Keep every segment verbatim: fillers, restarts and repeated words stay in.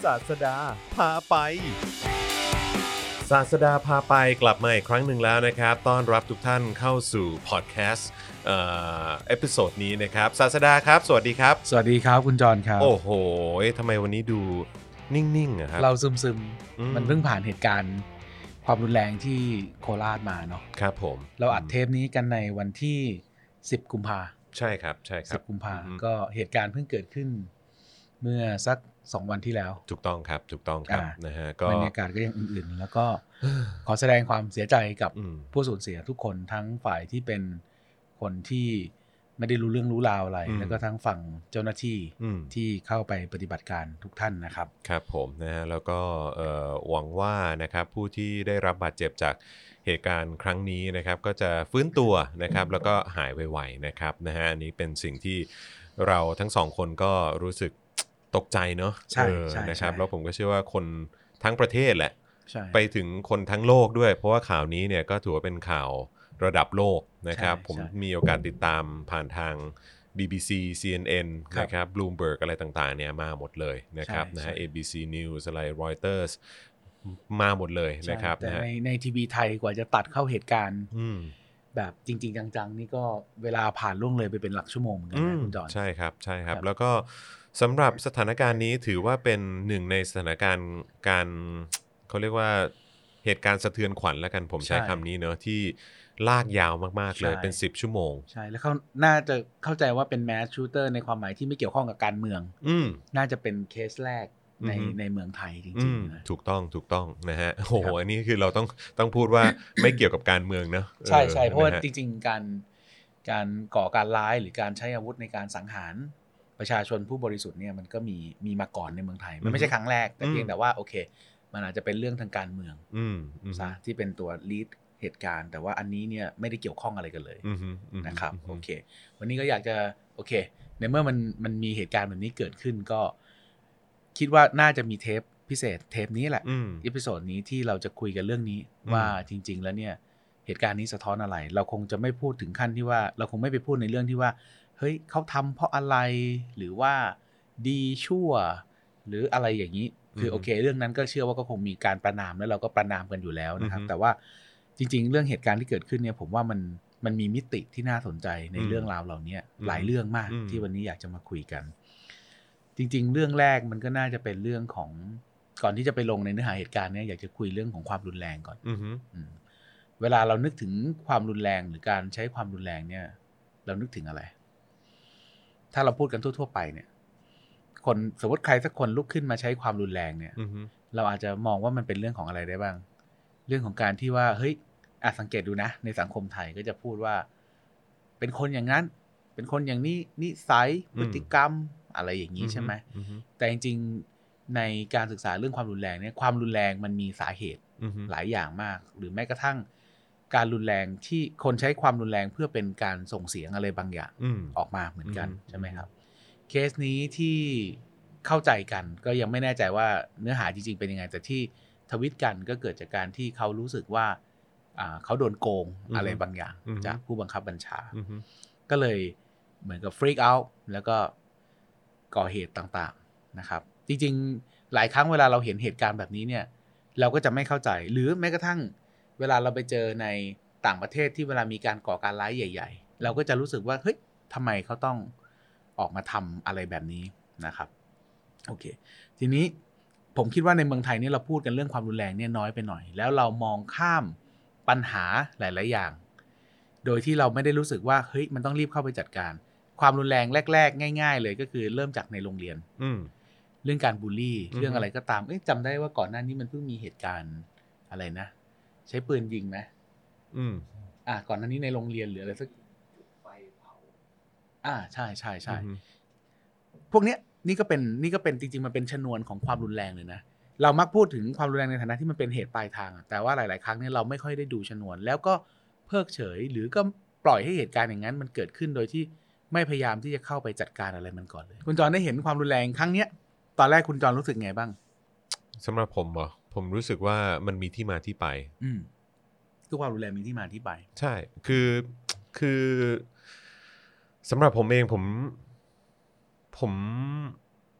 ศาสดาพาไปศาสดาพาไปกลับมาอีกครั้งหนึ่งแล้วนะครับต้อนรับทุกท่านเข้าสู่พอดแคสต์เอ่อเอพิโซดนี้นะครับศาสดาครับสวัสดีครับสวัสดีครับคุณจรครับโอ้โหทำไมวันนี้ดูนิ่งๆอะครับเราซึมๆมันเพิ่งผ่านเหตุการณ์ความรุนแรงที่โคราชมาเนาะครับผมเราอัดเทปนี้กันในวันที่สิบกุมภาใช่ครับใช่ครับสิบกุมภาก็เหตุการณ์เพิ่งเกิดขึ้นเมื่อสักสองวันที่แล้วถูกต้องครับถูกต้องครับนะฮะก็บรรยากาศก็ยังอื่นๆแล้วก็ขอแสดงความเสียใจกับผู้สูญเสียทุกคนทั้งฝ่ายที่เป็นคนที่ไม่ได้รู้เรื่องรู้ราวอะไรแล้วก็ทั้งฝั่งเจ้าหน้าที่ที่เข้าไปปฏิบัติการทุกท่านนะครับครับผมนะฮะแล้วก็หวังว่านะครับผู้ที่ได้รับบาดเจ็บจากเหตุการณ์ครั้งนี้นะครับก็จะฟื้นตัวนะครับแล้วก็หายไวๆนะครับนะฮะอันนี้เป็นสิ่งที่เราทั้งสองคนก็รู้สึกตกใจเนาะใช่ใช่นะครับแล้วผมก็เชื่อว่าคนทั้งประเทศแหละไปถึงคนทั้งโลกด้วยเพราะว่าข่าวนี้เนี่ยก็ถือว่าเป็นข่าวระดับโลกนะครับผมมีโอกาสติดตามผ่านทาง บี บี ซี ซี เอ็น เอ็น นะครับ Bloomberg อะไรต่างๆเนี่ยมาหมดเลยนะครับนะฮะ เอ บี ซี News อะไร Reuters มาหมดเลยนะครับแต่ในในทีวีไทยกว่าจะตัดเข้าเหตุการณ์แบบจริงๆจังๆนี่ก็เวลาผ่านล่วงเลยไปเป็นหลักชั่วโมงเหมือนกันนะคุณจอนใช่ครับใช่ครับแล้วก็สำหรับสถานการณ์นี้ถือว่าเป็นหนึ่งในสถานการณ์การเขาเรียกว่าเหตุการณ์สะเทือนขวัญแล้วกันผมใช้คำนี้เนอะที่ลากยาวมากๆเลยเป็นสิบชั่วโมงใช่แล้วเขาน่าจะเข้าใจว่าเป็นแมสชูเตอร์ในความหมายที่ไม่เกี่ยวข้องกับการเมืองน่าจะเป็นเคสแรกในในเมืองไทยจริงๆนะถูกต้องถูกต้องนะฮะโอ้โหอันนี้คือเราต้องต้องพูดว่าไม่เกี่ยวกับการเมืองนะใช่ใช่เพราะว่าจริงๆการการก่อการร้ายหรือการใช้อาวุธในการสังหารประชาชนผู้บริสุทธิ์เนี่ยมันก็มีมีมาก่อนในเมืองไทยมันไม่ใช่ครั้งแรกแต่เพียงแต่ว่าโอเคมันอาจจะเป็นเรื่องทางการเมืองซะที่เป็นตัวลีดเหตุการณ์แต่ว่าอันนี้เนี่ยไม่ได้เกี่ยวข้องอะไรกันเลยนะครับโอเควันนี้ก็อยากจะโอเคในเมื่อมันมันมีเหตุการณ์แบบนี้เกิดขึ้นก็คิดว่าน่าจะมีเทปพิเศษเทปนี้แหละอีพิโซดนี้ที่เราจะคุยกันเรื่องนี้ว่าจริงๆแล้วเนี่ยเหตุการณ์นี้สะท้อนอะไรเราคงจะไม่พูดถึงขั้นที่ว่าเราคงไม่ไปพูดในเรื่องที่ว่าเฮ้ยเขาทำเพราะอะไรหรือว่าดีชั่วหรืออะไรอย่างนี้คือโอเคเรื่องนั้นก็เชื่อว่าก็คงมีการประณามแล้วเราก็ประณามกันอยู่แล้วนะครับแต่ว่าจริงๆเรื่องเหตุการณ์ที่เกิดขึ้นเนี่ยผมว่ามันมันมีมิติที่น่าสนใจในเรื่องราวเหล่านี้หลายเรื่องมากที่วันนี้อยากจะมาคุยกันจริงๆเรื่องแรกมันก็น่าจะเป็นเรื่องของก่อนที่จะไปลงในเนื้อหาเหตุการณ์เนี่ยอยากจะคุยเรื่องของความรุนแรงก่อนเวลาเรานึกถึงความรุนแรงหรือการใช้ความรุนแรงเนี่ยเรานึกถึงอะไรถ้าเราพูดกันทั่วๆไปเนี่ยคนสมมติใครสักคนลุกขึ้นมาใช้ความรุนแรงเนี่ยเราอาจจะมองว่ามันเป็นเรื่องของอะไรได้บ้างเรื่องของการที่ว่าเฮ้ยอาจสังเกตดูนะในสังคมไทยก็จะพูดว่าเป็นคนอย่างนั้นเป็นคนอย่างนี้นิสัยพฤติกรรมอะไรอย่างนี้ใช่ไหมแต่จริงๆในการศึกษาเรื่องความรุนแรงเนี่ยความรุนแรงมันมีสาเหตุหลายอย่างมากหรือแม้กระทั่งการรุนแรงที่คนใช้ความรุนแรงเพื่อเป็นการส่งเสียงอะไรบางอย่างออกมาเหมือนกันใช่ไหมครับเคสนี้ที่เข้าใจกันก็ยังไม่แน่ใจว่าเนื้อหาจริงๆเป็นยังไงแต่ที่ทวิตกันก็เกิดจากการที่เขารู้สึกว่าเขาโดนโกงอะไรบางอย่างจากผู้บังคับบัญชาก็เลยเหมือนกับฟรีกเอาท์แล้วก็ก่อเหตุต่างๆนะครับจริงๆหลายครั้งเวลาเราเห็นเหตุการณ์แบบนี้เนี่ยเราก็จะไม่เข้าใจหรือแม้กระทั่งเวลาเราไปเจอในต่างประเทศที่เวลามีการก่อการร้ายใหญ่ๆเราก็จะรู้สึกว่าเฮ้ยทำไมเขาต้องออกมาทำอะไรแบบนี้นะครับโอเคทีนี้ผมคิดว่าในเมืองไทยนี่เราพูดกันเรื่องความรุนแรงเนี่ยน้อยไปหน่อยแล้วเรามองข้ามปัญหาหลายๆอย่างโดยที่เราไม่ได้รู้สึกว่าเฮ้ยมันต้องรีบเข้าไปจัดการความรุนแรงแรกๆง่ายๆเลยก็คือเริ่มจากในโรงเรียนเรื่องการบูลลี่เรื่องอะไรก็ตามเอ๊ะจำได้ว่าก่อนหน้านี้มันเพิ่งมีเหตุการณ์อะไรนะใช้ปืนยิงไหมอืมอ่าก่อนหน้านี้ในโรงเรียนหรืออะไรสักไฟเผาอ่าใช่ใช่ใช่พวกเนี้ยนี่ก็เป็นนี่ก็เป็นจริงๆมันเป็นชนวนของความรุนแรงเลยนะเรามักพูดถึงความรุนแรงในฐานะที่มันเป็นเหตุปลายทางแต่ว่าหลายๆครั้งเนี่ยเราไม่ค่อยได้ดูชนวนแล้วก็เพิกเฉยหรือก็ปล่อยให้เหตุการณ์อย่างนั้นมันเกิดขึ้นโดยที่ไม่พยายามที่จะเข้าไปจัดการอะไรมันก่อนเลยคุณจรได้เห็นความรุนแรงครั้งเนี้ยตอนแรกคุณจรรู้สึกไงบ้างสำหรับผมเหรอผมรู้สึกว่ามันมีที่มาที่ไปอืมทุกความรุนแรงมีที่มาที่ไปใช่คือคือสำหรับผมเองผมผม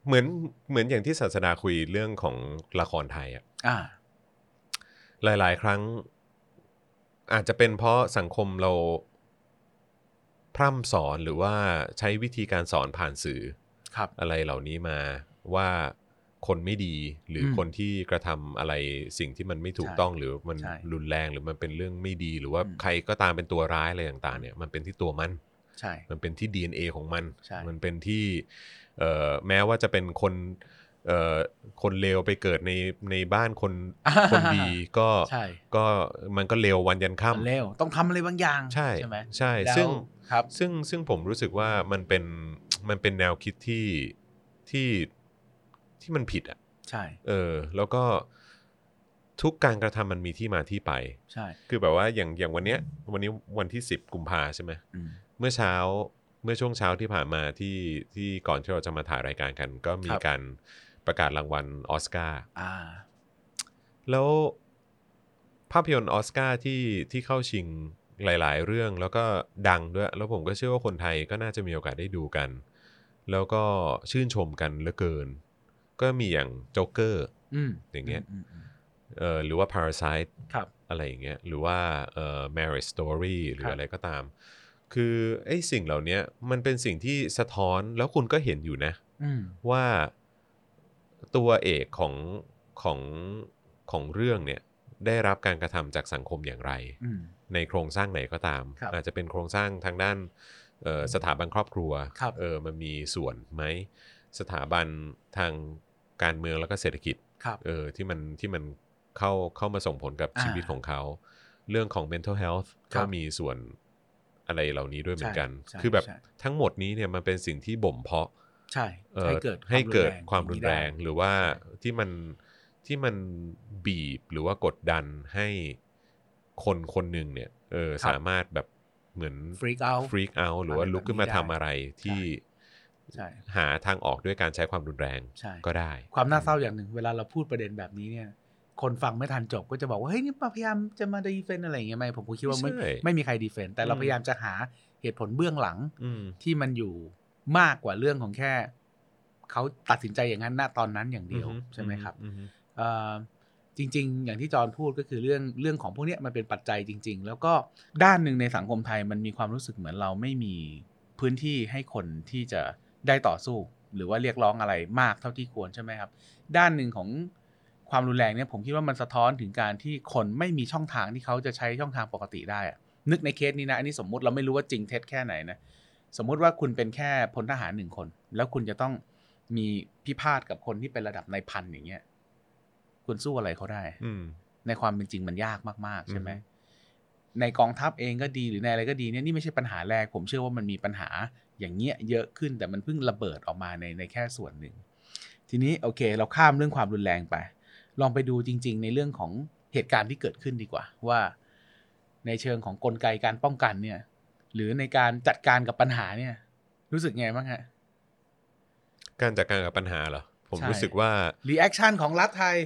เหมือนเหมือนอย่างที่ศาสดาคุยเรื่องของละครไทยอ่ะหลายๆครั้งอาจจะเป็นเพราะสังคมเราพร่ำสอนหรือว่าใช้วิธีการสอนผ่านสื่ออะไรเหล่านี้มาว่าคนไม่ดีหรือคนที่กระทำอะไรสิ่งที่มันไม่ถูกต้องหรือมันรุนแรงหรือมันเป็นเรื่องไม่ดีหรือว่าใครก็ตามเป็นตัวร้ายอะไรต่างๆเนี่ยมันเป็นที่ตัวมันใช่มันเป็นที่ ดี เอ็น เอ ของมันมันเป็นที่แม้ว่าจะเป็นคนคนเลวไปเกิดในในบ้านคนคนดีก็ก็มันก็เลววันยันค่ำเลวต้องทำอะไรบางอย่างใช่ใช่ไหมใช่ซึ่งซึ่งซึ่งผมรู้สึกว่ามันเป็นมันเป็นแนวคิดที่ที่ที่มันผิดอ่ะใช่เออแล้วก็ทุกการกระทำมันมีที่มาที่ไปใช่คือแบบว่าอย่างอย่างวันเนี้ยวันนี้วันที่สิบกุมภาใช่ไหมเมื่อเช้าเมื่อช่วงเช้าที่ผ่านมาที่ที่ก่อนที่เราจะมาถ่ายรายการกันก็มีการประกาศรางวัลออสการ์แล้วภาพยนตร์ออสการ์ที่ที่เข้าชิงหลายๆเรื่องแล้วก็ดังด้วยแล้วผมก็เชื่อว่าคนไทยก็น่าจะมีโอกาสได้ดูกันแล้วก็ชื่นชมกันเหลือเกินก็มีอย่างโจ๊กเกอร์อย่างเงี้ยเออหรือว่า Parasite อะไรอย่างเงี้ยหรือว่าเอ่อ Marriage Story หรืออะไรก็ตามคือไอ้สิ่งเหล่านี้มันเป็นสิ่งที่สะท้อนแล้วคุณก็เห็นอยู่นะว่าตัวเอกของของของเรื่องเนี่ยได้รับการกระทำจากสังคมอย่างไรในโครงสร้างไหนก็ตามอาจจะเป็นโครงสร้างทางด้านสถาบันครอบครัวเออมันมีส่วนไหมสถาบันทางการเมืองแล้วก็เศรษฐกิจเออที่มันที่มันเข้าเข้ามาส่งผลกับชีวิตของเขาเรื่องของ mental health ก็มีส่วนอะไรเหล่านี้ด้วยเหมือนกันคือแบบทั้งหมดนี้เนี่ยมันเป็นสิ่งที่บ่มเพาะใช่ให้เกิดให้เกิดความรุนแรงหรือว่าที่มันที่มันบีบหรือว่ากดดันให้คนคนหนึ่งเนี่ยเออสามารถแบบเหมือน freak out freak out หรือว่าลุกขึ้นมาทำอะไรที่หาทางออกด้วยการใช้ความรุนแรงก็ได้ความน่าเศร้าอย่างหนึ่งเวลาเราพูดประเด็นแบบนี้เนี่ยคนฟังไม่ทันจบก็จะบอกว่าเฮ้ยนี่พยายามจะมาดีเฟนอะไรอย่างเงี้ยไหมผมคิดว่าไม่ไม่มีใครดีเฟนแต่เราพยายามจะหาเหตุผลเบื้องหลังที่มันอยู่มากกว่าเรื่องของแค่เขาตัดสินใจอย่างนั้นณตอนนั้นอย่างเดียวใช่ไหมครับจริงๆอย่างที่จอห์นพูดก็คือเรื่องเรื่องของพวกนี้มันเป็นปัจจัยจริงๆแล้วก็ด้านหนึ่งในสังคมไทยมันมีความรู้สึกเหมือนเราไม่มีพื้นที่ให้คนที่จะได้ต่อสู้หรือว่าเรียกร้องอะไรมากเท่าที่ควรใช่ไหมครับด้านหนึ่งของความรุนแรงเนี่ยผมคิดว่ามันสะท้อนถึงการที่คนไม่มีช่องทางที่เขาจะใช้ช่องทางปกติได้อะนึกในเคสนี้นะอันนี้สมมุติเราไม่รู้ว่าจริงเท็จแค่ไหนนะสมมุติว่าคุณเป็นแค่พลทหารหนึ่งคนแล้วคุณจะต้องมีพิพาทกับคนที่เป็นระดับนายพันอย่างเงี้ยคุณสู้อะไรเขาได้ในความเป็นจริงมันยากมากๆใช่ไหมในกองทัพเองก็ดีหรือในอะไรก็ดีเนี่ยนี่ไม่ใช่ปัญหาแรกผมเชื่อว่ามันมีปัญหาอย่างเงี้ยเยอะขึ้นแต่มันเพิ่งระเบิดออกมาในในแค่ส่วนหนึ่งทีนี้โอเคเราข้ามเรื่องความรุนแรงไปลองไปดูจริงๆในเรื่องของเหตุการณ์ที่เกิดขึ้นดีกว่าว่าในเชิงของกลไกการป้องกันเนี่ยหรือในการจัดการกับปัญหาเนี่ยรู้สึกไงบ้างฮะการจัดการกับปัญหาเหรอผมรู้สึกว่ารีแอคชั่นของรัฐไทย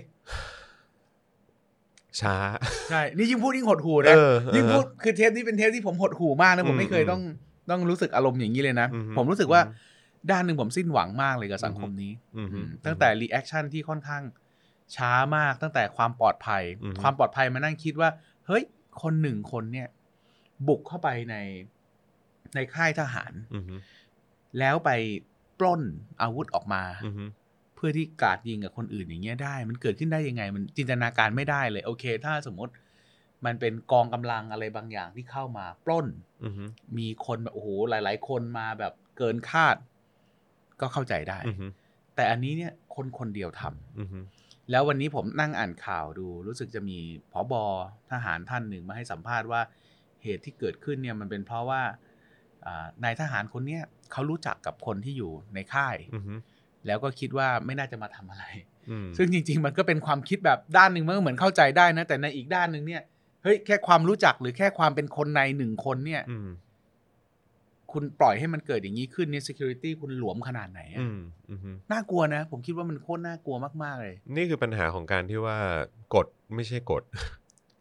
ช้าใช่นี่ยิ่งพูดยิ่งหดหู่นะยิ่งพูดคือเทปนี้เป็นเทปที่ผมหดหู่มากนะผมไม่เคยต้องต้องรู้สึกอารมณ์อย่างนี้เลยนะผมรู้สึกว่าด้านหนึ่งผมสิ้นหวังมากเลยกับสังคมนี้ตั้งแต่รีแอคชั่นที่ค่อนข้างช้ามากตั้งแต่ความปลอดภัยความปลอดภัยมานั่งคิดว่าเฮ้ยคนหนึ่งคนเนี่ยบุกเข้าไปในในค่ายทหารแล้วไปปล้นอาวุธออกมาเพื่อที่กราดยิงกับคนอื่นอย่างเงี้ยได้มันเกิดขึ้นได้ยังไงมันจินตนาการไม่ได้เลยโอเคถ้าสมมติมันเป็นกองกำลังอะไรบางอย่างที่เข้ามาปล้นมีคนแบบโอ้โหหลายๆคนมาแบบเกินคาดก็เข้าใจได้แต่อันนี้เนี่ยคนคนเดียวทำแล้ววันนี้ผมนั่งอ่านข่าวดูรู้สึกจะมีผบ.ทหารท่านหนึ่งมาให้สัมภาษณ์ว่าเหตุที่เกิดขึ้นเนี่ยมันเป็นเพราะว่านายทหารคนเนี้ยเขารู้จักกับคนที่อยู่ในค่ายแล้วก็คิดว่าไม่น่าจะมาทำอะไรซึ่งจริงๆมันก็เป็นความคิดแบบด้านหนึ่งมันก็เหมือนเข้าใจได้นะแต่ในอีกด้านหนึ่งเนี่ยเฮ้ยแค่ความรู้จักหรือแค่ความเป็นคนในหนึ่งคนเนี่ยคุณปล่อยให้มันเกิดอย่างนี้ขึ้นเนี่ย security คุณหลวมขนาดไหนอ่ะน่ากลัวนะผมคิดว่ามันโคตรน่ากลัวมากๆเลยนี่คือปัญหาของการที่ว่ากฎไม่ใช่กฎ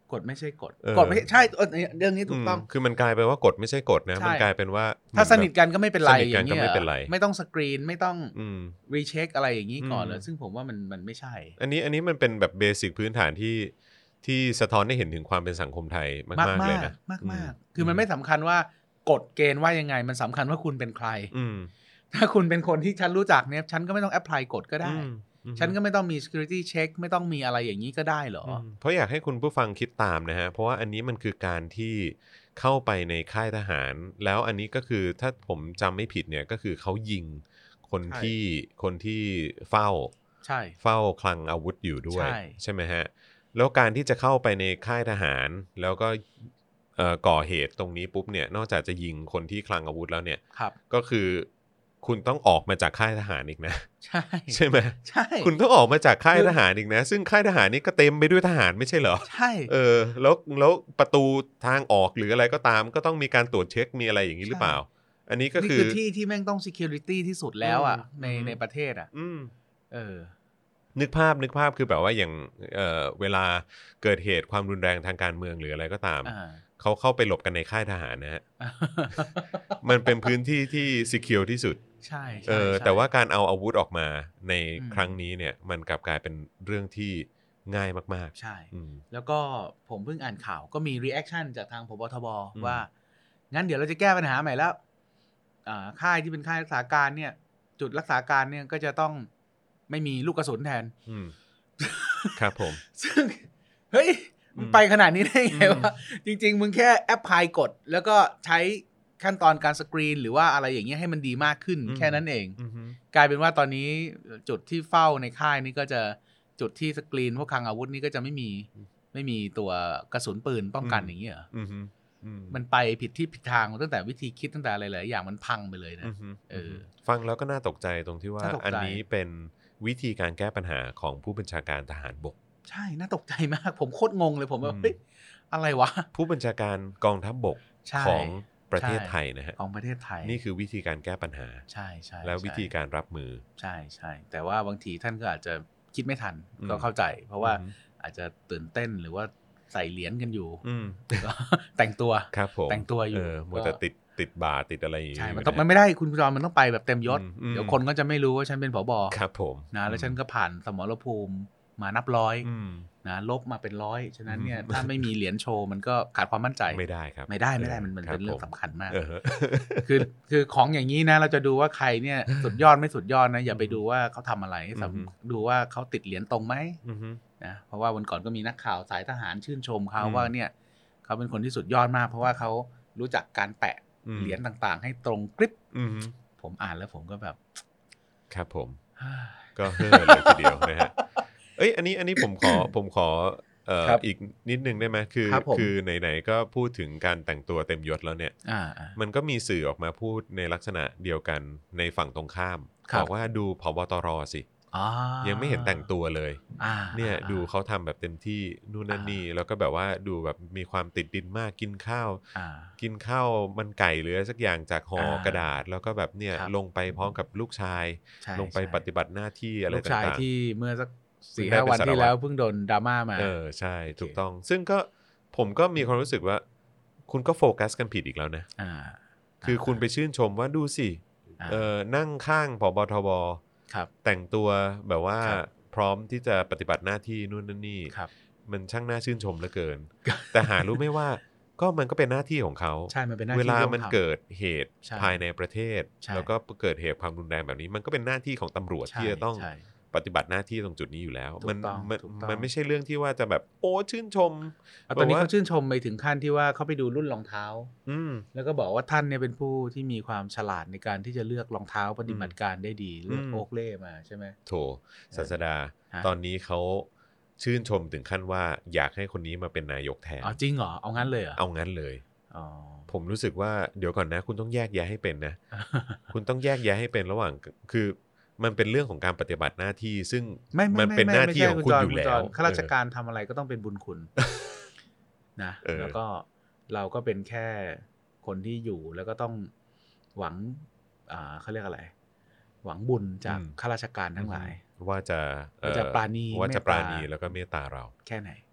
กฎไม่ใช่กฎกฎไม่ใช่เรื่องนี้ถูกต้องคือมันกลายเป็นว่ากฎไม่ใช่กฎนะมันกลายเป็นว่าถ้าสนิทกันก็ไม่เป็นไรอย่างนี้ไม่ต้องสกรีนไม่ต้องรีเช็คอะไรอย่างนี้ก่อนเลยซึ่งผมว่ามันมันไม่ใช่อันนี้อันนี้มันเป็นแบบเบสิกพื้นฐานที่ที่สะท้อนให้เห็นถึงความเป็นสังคมไทยมากๆเลยนะมากมากคือมันไม่สำคัญว่ากฎเกณฑ์ว่ายังไงมันสำคัญว่าคุณเป็นใครถ้าคุณเป็นคนที่ฉันรู้จักเนี่ยฉันก็ไม่ต้องแอพพลายกฎก็ได้ฉันก็ไม่ต้องมี security check ไม่ต้องมีอะไรอย่างนี้ก็ได้เหรอเพราะอยากให้คุณผู้ฟังคิดตามนะฮะเพราะว่าอันนี้มันคือการที่เข้าไปในค่ายทหารแล้วอันนี้ก็คือถ้าผมจำไม่ผิดเนี่ยก็คือเขายิงคนที่คนที่เฝ้าใช่เฝ้าคลังอาวุธอยู่ด้วยใช่ใช่ไหมฮะแล้วการที่จะเข้าไปในค่ายทหารแล้วก็ก่อเหตุตรงนี้ปุ๊บเนี่ยนอกจากจะยิงคนที่คลังอาวุธแล้วเนี่ยก็คือคุณต้องออกมาจากค่ายทหารอีกนะใช่ใช่ไหมใช่คุณต้องออกมาจากค่ายทหารอีกนะซึ่งค่ายทหารนี่ก็เต็มไปด้วยทหารไม่ใช่เหรอใช่เออแล้วแล้วประตูทางออกหรืออะไรก็ตามก็ต้องมีการตรวจเช็คมีอะไรอย่างนี้หรือเปล่าอันนี้ก็คือนี่คือที่ที่แม่งต้อง security ที่สุดแล้วอ่ะในในประเทศอ่ะเออนึกภาพนึกภาพคือแบบว่าอย่างเอ่อเวลาเกิดเหตุความรุนแรงทางการเมืองหรืออะไรก็ตามเขาเข้าไปหลบกันในค่ายทหารนะฮะ มันเป็นพื้นที่ที่ secure ที่สุดใช่เออแต่ว่าการเอาอาวุธออกมาในครั้งนี้เนี่ยมันกลับกลายเป็นเรื่องที่ง่ายมากๆใช่แล้วก็ผมเพิ่งอ่านข่าวก็มี reaction จากทางผบ.ทบ.ว่างั้นเดี๋ยวเราจะแก้ปัญหาใหม่แล้วค่ายที่เป็นค่ายรักษาการเนี่ยจุดรักษาการเนี่ยก็จะต้องไม่มีลูกกระสุนแทนครับผมซึ่งเฮ้ยมึงไปขนาดนี้ได้ไงวะจริงๆมึงแค่แอปพลายกฎแล้วก็ใช้ขั้นตอนการสกรีนหรือว่าอะไรอย่างเงี้ยให้มันดีมากขึ้นแค่นั้นเองกลายเป็นว่าตอนนี้จุดที่เฝ้าในค่ายนี่ก็จะจุดที่สกรีนพวกคลังอาวุธนี่ก็จะไม่มีไม่มีตัวกระสุนปืนป้องกันอย่างเงี้ยเหรอมันไปผิดที่ผิดทางตั้งแต่วิธีคิดตั้งแต่อะไรหลายอย่างมันพังไปเลยนะเออฟังแล้วก็น่าตกใจตรงที่ว่าอันนี้เป็นวิธีการแก้ปัญหาของผู้บัญชาการทหารบกใช่น่าตกใจมากผมโคตรงงเลยผมว่าเฮ้ยอะไรวะผู้บัญชาการกองทัพบกของประเทศไทยนะฮะของประเทศไทยนี่คือวิธีการแก้ปัญหาใช่ใช่แล้ววิธีการรับมือใช่ใช่แต่ว่าบางทีท่านก็อาจจะคิดไม่ทันก็เข้าใจเพราะว่าอาจจะตื่นเต้นหรือว่าใส่เหรียญกันอยู่ก็แต่งตัวแต่งตัวอยู่มัวแต่ติดติดบาติดอะไรอย่างงี้ใช่มันต้องมันไม่ได้คุณจอมมันต้องไปแบบเต็มยศเดี๋ยวคนก็จะไม่รู้ว่าฉันเป็นผบ. ครับผมนะแล้วฉันก็ผ่านสมรภูมิมานับร้อยนะลบมาเป็นร้อยฉะนั้นเนี่ยถ้าไม่มีเหรียญโชว์มันก็ขาดความมั่นใจไม่ได้ครับไม่ได้ไม่ได้มันมันเป็นเรื่องสำคัญมากคือคือของอย่างนี้นะเราจะดูว่าใครเนี่ยสุดยอดไม่สุดยอดนะอย่าไปดูว่าเขาทำอะไรดูว่าเขาติดเหรียญตรงไหมนะเพราะว่าวันก่อนก็มีนักข่าวสายทหารชื่นชมเขาว่าเนี่ยเขาเป็นคนที่สุดยอดมากเพราะว่าเขารู้จักการแปะเหรียญต่างๆให้ตรงกริบผมอ่านแล้วผมก็แบบครับผมก็เฮ้อเลยทีเดียวนะฮะเอ้ยอันนี้อันนี้ผมขอผมขอเอ่ออีกนิดนึงได้ไหมคือคือไหนๆก็พูดถึงการแต่งตัวเต็มยศแล้วเนี่ยมันก็มีสื่อออกมาพูดในลักษณะเดียวกันในฝั่งตรงข้ามบอกว่าดูผบ.ตร.สิยังไม่เห็นแต่งตัวเลยเนี่ยดูเขาทำแบบเต็มที่นู่นนั่นนี่แล้วก็แบบว่าดูแบบมีความติดดินมากกินข้าวกินข้าวมันไก่หรืออะไรสักอย่างจากห่อกระดาษแล้วก็แบบเนี่ยลงไปพร้อมกับลูกชายลงไปปฏิบัติหน้าที่อะไรต่างๆลูกชายที่เมื่อสักสี่ห้าวันที่แล้วเพิ่งโดนดราม่ามาเออใช่ถูกต้องซึ่งก็ผมก็มีความรู้สึกว่าคุณก็โฟกัสกันผิดอีกแล้วนะคือคุณไปชื่นชมว่าดูสิเออนั่งข้างผบ.ทบ.แต่งตัวแบบว่าพร้อมที่จะปฏิบัติหน้าที่นู่นนั่นนี่มันช่างน่าชื่นชมเหลือเกินแต่หารู้ไหมว่าก็มันก็เป็นหน้าที่ของเขาเวลามันเกิดเหตุภายในประเทศแล้วก็เกิดเหตุความรุนแรงแบบนี้มันก็เป็นหน้าที่ของตำรวจที่จะต้องปฏิบัติหน้าที่ตรงจุดนี้อยู่แล้วมันมันมันไม่ใช่เรื่องที่ว่าจะแบบโอ้ชื่นชมตอนนี้เขาชื่นชมไปถึงขั้นที่ว่าเขาไปดูรุ่นรองเท้าแล้วก็บอกว่าท่านเนี่ยเป็นผู้ที่มีความฉลาดในการที่จะเลือกรองเท้าปฏิบัติการได้ดีเลือกโอ๊กเล่มาใช่ไหมโถศาสดาตอนนี้เขาชื่นชมถึงขั้นว่าอยากให้คนนี้มาเป็นนายกแทนอ๋อจริงเหรอเอางั้นเลยเหรอเอางั้นเลยอ๋อผมรู้สึกว่าเดี๋ยวก่อนนะคุณต้องแยกแยะให้เป็นนะ คุณต้องแยกแยะให้เป็นระหว่างคือมันเป็นเรื่องของการปฏิบัติหน้าที่ซึ่งมันเป็นหน้าที่ของคุณอยู่แล้วข้าราชการทำอะไรก็ต้องเป็นบุญคุณนะแล้วก็เราก็เป็นแค่คนที่อยู่แล้วก็ต้องหวังอ่าเขาเรียกอะไรหวังบุญจากข้าราชการทั้งหลายว่าจะว่าจะปราณีว่าจะปราณีแล้วก็เมตตาเราแค่ไหน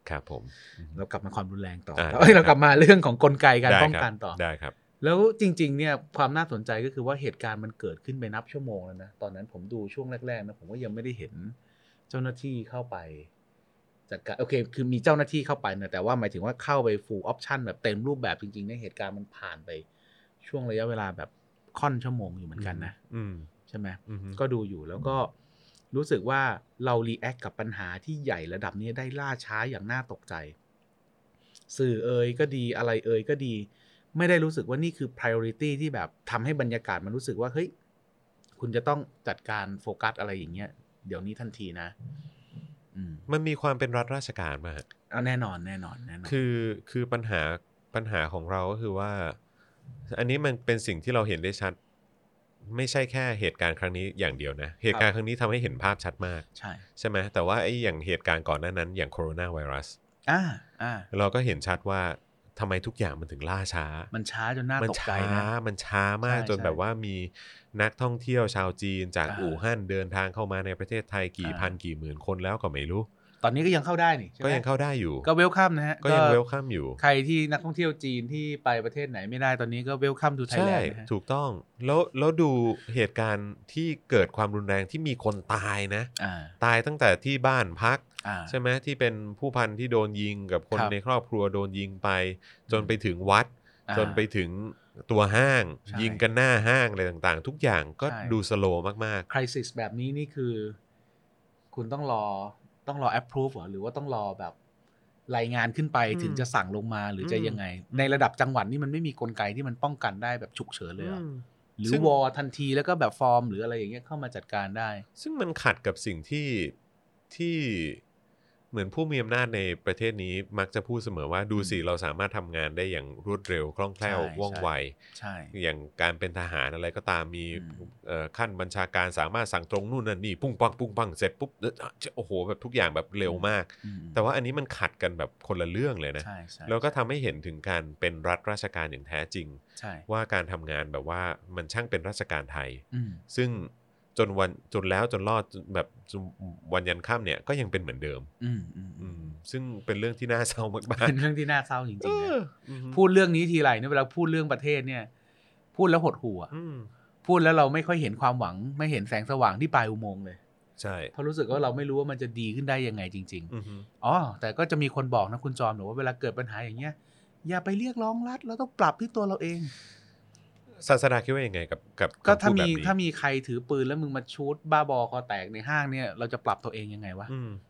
ครับผมเรากลับมาความรุนแรงต่อเอ้ยเรากลับมาเรื่องของกลไกการป้องกันต่อได้ครับแล้วจริงๆเนี่ยความน่าสนใจก็คือว่าเหตุการณ์มันเกิดขึ้นไปนับชั่วโมงแล้วนะตอนนั้นผมดูช่วงแรกๆนะผมก็ยังไม่ได้เห็นเจ้าหน้าที่เข้าไปจัดการโอเคคือมีเจ้าหน้าที่เข้าไปนะแต่ว่าหมายถึงว่าเข้าไป full option แบบเต็มรูปแบบจริงๆในเหตุการณ์มันผ่านไปช่วงระยะเวลาแบบค่อนชั่วโมงอยู่เหมือนกันนะใช่ไหมก็ดูอยู่แล้วก็รู้สึกว่าเรา react กับปัญหาที่ใหญ่ระดับนี้ได้ล่าช้าอย่างน่าตกใจสื่อเอ่ยก็ดีอะไรเอ่ยก็ดีไม่ได้รู้สึกว่านี่คือ priority ที่แบบทำให้บรรยากาศมันรู้สึกว่าเฮ้ยคุณจะต้องจัดการโฟกัสอะไรอย่างเงี้ยเดี๋ยวนี้ทันทีนะมันมีความเป็นรัฐราชการมาเอาแน่นอนแน่นอนแน่นอนคือคือปัญหาปัญหาของเราก็คือว่าอันนี้มันเป็นสิ่งที่เราเห็นได้ชัดไม่ใช่แค่เหตุการณ์ครั้งนี้อย่างเดียวนะเหตุการณ์ครั้งนี้ทำให้เห็นภาพชัดมากใช่ใช่ไหมแต่ว่าไอ้อย่างเหตุการณ์ก่อนหน้านั้นอย่างโคโรนาไวรัสอ่าอ่าเราก็เห็นชัดว่าทำไมทุกอย่างมันถึงล่าช้ามันช้าจนน่าตกใจนะมันช้ามากจนแบบว่ามีนักท่องเที่ยวชาวจีนจากอู่ฮั่นเดินทางเข้ามาในประเทศไทยกี่พันกี่หมื่นคนแล้วก็ไม่รู้ตอนนี้ก็ยังเข้าได้นี่ก็ยังเข้าได้อยู่ก็เวลคัมนะฮะก็ยังเวลคัมอยู่ใครที่นักท่องเที่ยวจีนที่ไปประเทศไหนไม่ได้ตอนนี้ก็เวลคัมทูไทยแลนด์นะฮะถูกต้องแล้วแล้วดูเหตุการณ์ที่เกิดความรุนแรงที่มีคนตายนะตายตั้งแต่ที่บ้านพักใช่ไหมที่เป็นผู้พันที่โดนยิงกับคนในครอบครัวโดนยิงไปจนไปถึงวัดจนไปถึงตัวห้างยิงกันหน้าห้างอะไรต่างๆทุกอย่างก็ดูสโลว์มากๆ crisis แบบนี้นี่คือคุณต้องรอต้องรอ approve หรือว่าต้องรอแบบรายงานขึ้นไปถึงจะสั่งลงมาหรือจะยังไงในระดับจังหวัดนี่มันไม่มีกลไกที่มันป้องกันได้แบบฉุกเฉินเลยหรือวอทันทีแล้วก็แบบฟอร์มหรืออะไรอย่างเงี้ยเข้ามาจัดการได้ซึ่งมันขัดกับสิ่งที่ที่เหมือนผู้มีอำนาจในประเทศนี้มักจะพูดเสมอว่าดูสิเราสามารถทำงานได้อย่างรวดเร็วคล่องแคล่วว่องไวอย่างการเป็นทหารอะไรก็ตามมีขั้นบัญชาการสามารถสั่งตรงนู่นนั่นนี่ปุ้งปังปุ้งปังเสร็จปุ๊บโอ้โหแบบทุกอย่างแบบเร็วมากแต่ว่าอันนี้มันขัดกันแบบคนละเรื่องเลยนะแล้วก็ทำให้เห็นถึงการเป็นรัฐราชการอย่างแท้จริงว่าการทำงานแบบว่ามันช่างเป็นราชการไทยซึ่งจนวันจนแล้วจนรอดแบบวันยันค่ำเนี่ยก็ยังเป็นเหมือนเดิมซึ่งเป็นเรื่องที่น่าเศร้ามากๆเป็นเรื่องที่น่าเศร้าจริงๆนะพูดเรื่องนี้ทีไรเนี่ยเวลาพูดเรื่องประเทศเนี่ยพูดแล้วหดหู่อ่ะพูดแล้วเราไม่ค่อยเห็นความหวังไม่เห็นแสงสว่างที่ปลายอุโมงค์เลยใช่เพราะรู้สึกว่าเราไม่รู้ว่ามันจะดีขึ้นได้ยังไงจริงๆอ๋อแต่ก็จะมีคนบอกนะคุณจอมหนูว่าเวลาเกิดปัญหาอย่างเงี้ยอย่าไปเรียกร้องรัฐเราต้องปรับที่ตัวเราเองศาสนาคิดว่ายังไงกับกับก็ถ้ามีถ้ามีใครถือปืนแล้วมึงมาชูดบ้าบอคอแตกในห้างเนี่ยเราจะปรับตัวเองยังไงวะ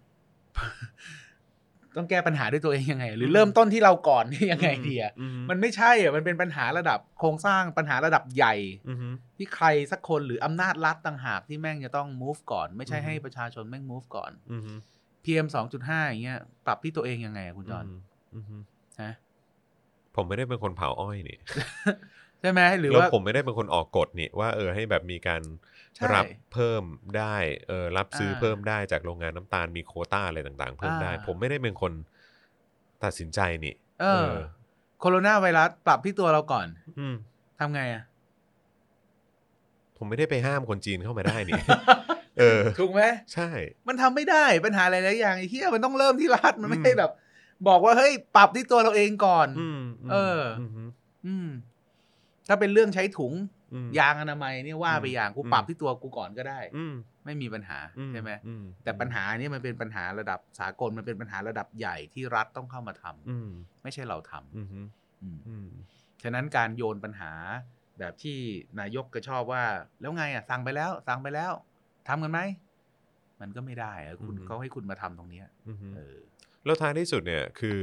ต้องแก้ปัญหาด้วยตัวเองยังไงหรือเริ่มต้นที่เราก่อนนี่ยังไงดีอ่ะมันไม่ใช่อ่ะมันเป็นปัญหาระดับโครงสร้างปัญหาระดับใหญ่ที่ใครสักคนหรืออำนาจรัฐต่างหากที่แม่งจะต้อง move ก่อนไม่ใช่ให้ประชาชนแม่ง move ก่อน พี เอ็ม สองจุดห้า อย่างเงี้ยปรับที่ตัวเองยังไงคุณจอนฮะผมไม่ได้เป็นคนเผาอ้อยนี่ใช่ไหมหรือว่าผมไม่ได้เป็นคนออกกฎนี่ว่าเออให้แบบมีการรับเพิ่มได้เออรับซื้อเพิ่มได้จากโรงงานน้ำตาลมีโควต้าอะไรต่างๆเพิ่มได้ผมไม่ได้เป็นคนตัดสินใจนี่เออโคโรนาไวรัสปรับที่ตัวเราก่อนทำไงอ่ะผมไม่ได้ไปห้ามคนจีนเข้ามาได้นี่เออถูกไหมใช่มันทำไม่ได้ปัญหาหลายๆอย่างไอ้เหี้ยมันต้องเริ่มที่รัฐมันไม่ใช่แบบบอกว่าเฮ้ยปรับที่ตัวเราเองก่อนเอออืมถ้าเป็นเรื่องใช้ถุงยางอนามัยเนี่ยว่าไปอย่างกูปรับที่ตัวกูก่อนก็ได้ไม่มีปัญหาใช่ไหมแต่ปัญหานี้มันเป็นปัญหาระดับสากลมันเป็นปัญหาระดับใหญ่ที่รัฐต้องเข้ามาทำไม่ใช่เราทำฉะนั้นการโยนปัญหาแบบที่นายกก็ชอบว่าแล้วไงอ่ะสั่งไปแล้วสั่งไปแล้วทำกันไหมมันก็ไม่ได้อะคุณเขาให้คุณมาทำตรงนี้เออแล้วท้ายที่สุดเนี่ยคือ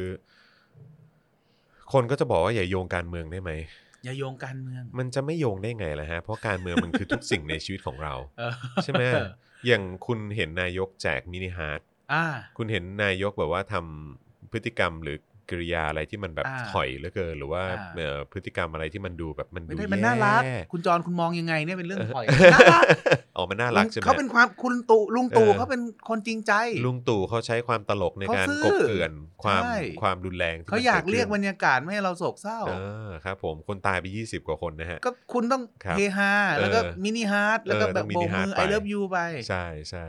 คนก็จะบอกว่าอย่าโยงการเมืองได้ไหมอย่าโยงการเมืองมันจะไม่โยงได้ไงล่ะฮะเพราะการเมืองมันคือทุกสิ่งในชีวิตของเราใช่ไหมอย่างคุณเห็นนายกแจกมินิฮาร์ทคุณเห็นนายกแบบว่าทำพฤติกรรมหรือกิริยาอะไรที่มันแบบถอยเหลือเกินหรือว่าพฤติกรรมอะไรที่มันดูแบบมันดูแย่มันน่ารักคุณจรคุณมองยังไงเนี่ยเป็นเรื่องถอยอ๋อมันน่ารักใช่ไหมเขาเป็นความคุณตู่ลุงตู่เขาเป็นคนจริงใจลุงตู่เขาใช้ความตลกในการกบเกลื่อนความความรุนแรงเขาอยากเรียกบรรยากาศไม่ให้เราโศกเศร้าเออครับผมคนตายไปยี่สิบกว่าคนนะฮะก็คุณต้องเฮฮาแล้วก็มินิฮาร์ทแล้วก็แบบโบกมือ I love you ไปใช่ใช่